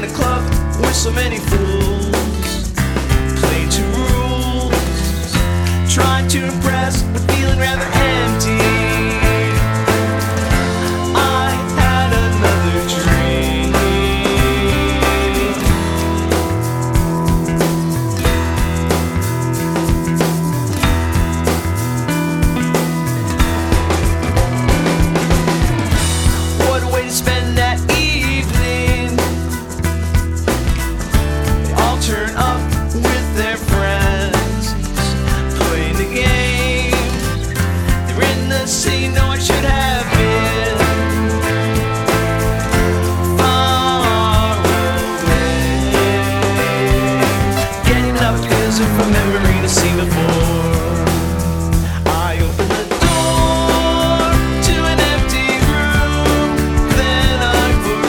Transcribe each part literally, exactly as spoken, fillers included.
a club with so many fools, playing two rules, trying to impress but feeling rather empty. I had another dream. What a way to spend that evening. They all turn up with their friends, playing the game. They're in the scene, no I should have been far away. Getting up is a memory to see before. I opened the door to an empty room, then I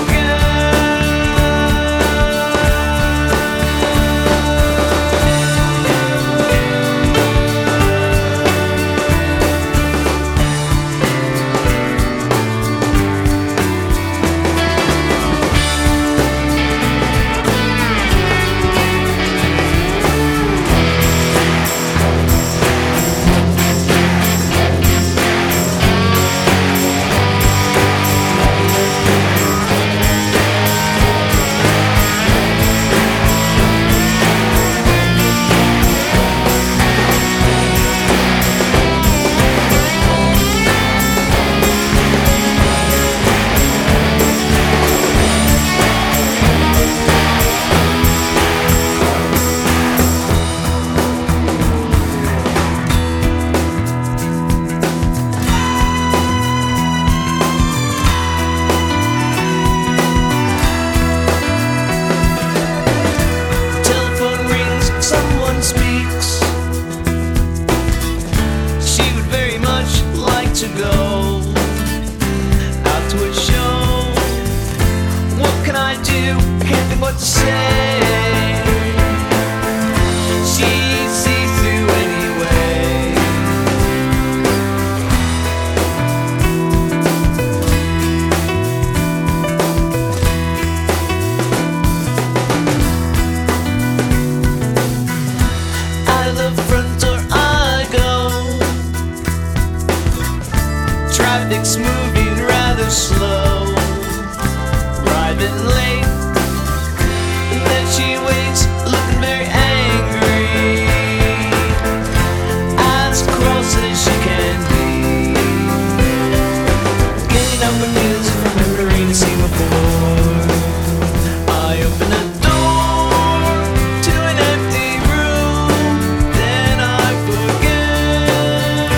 telephone rings, someone speaks. She would very much like to go out to a show. What can I do? Can't think what to say. She sees through anyway. Out of the front door I go. Traffic's moving rather slow. Arriving late, and then she waits, looking very angry, as close as she can be. Getting up and is remembering to see before. I open the door to an empty room, then I forget.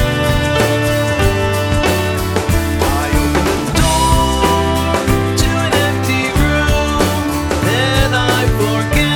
I open the door to an empty room, then I forget.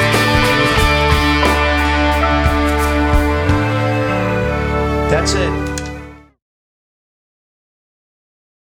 That's it.